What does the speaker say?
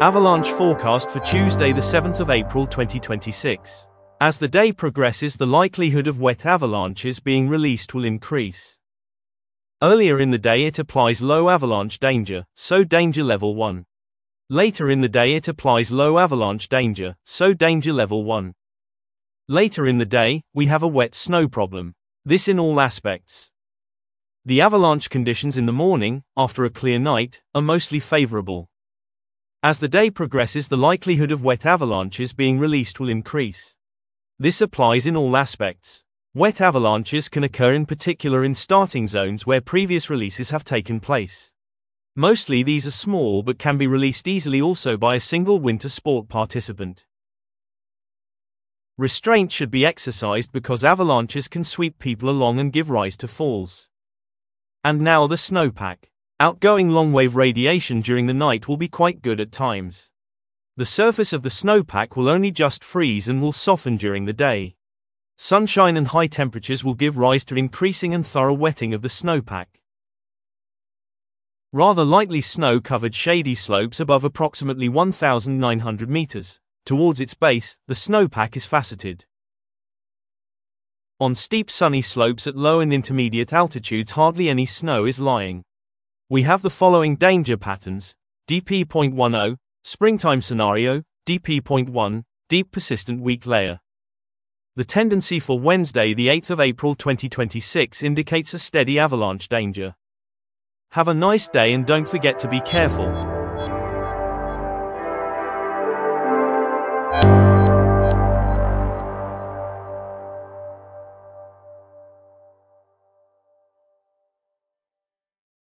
Avalanche forecast for Tuesday the 7th of April 2026. As the day progresses, the likelihood of wet avalanches being released will increase. Earlier in the day it applies low avalanche danger, so danger level 1. Later in the day it applies low avalanche danger, so danger level 1. Later in the day, we have a wet snow problem. This in all aspects. The avalanche conditions in the morning, after a clear night, are mostly favorable. As the day progresses, the likelihood of wet avalanches being released will increase. This applies in all aspects. Wet avalanches can occur in particular in starting zones where previous releases have taken place. Mostly these are small but can be released easily also by a single winter sport participant. Restraint should be exercised because avalanches can sweep people along and give rise to falls. And now the snowpack. Outgoing long-wave radiation during the night will be quite good at times. The surface of the snowpack will only just freeze and will soften during the day. Sunshine and high temperatures will give rise to increasing and thorough wetting of the snowpack. Rather lightly snow-covered shady slopes above approximately 1,900 meters. Towards its base, the snowpack is faceted. On steep sunny slopes at low and intermediate altitudes hardly any snow is lying. We have the following danger patterns: DP.10, springtime scenario, DP.1, deep persistent weak layer. The tendency for Wednesday the 8th of April 2026 indicates a steady avalanche danger. Have a nice day and don't forget to be careful.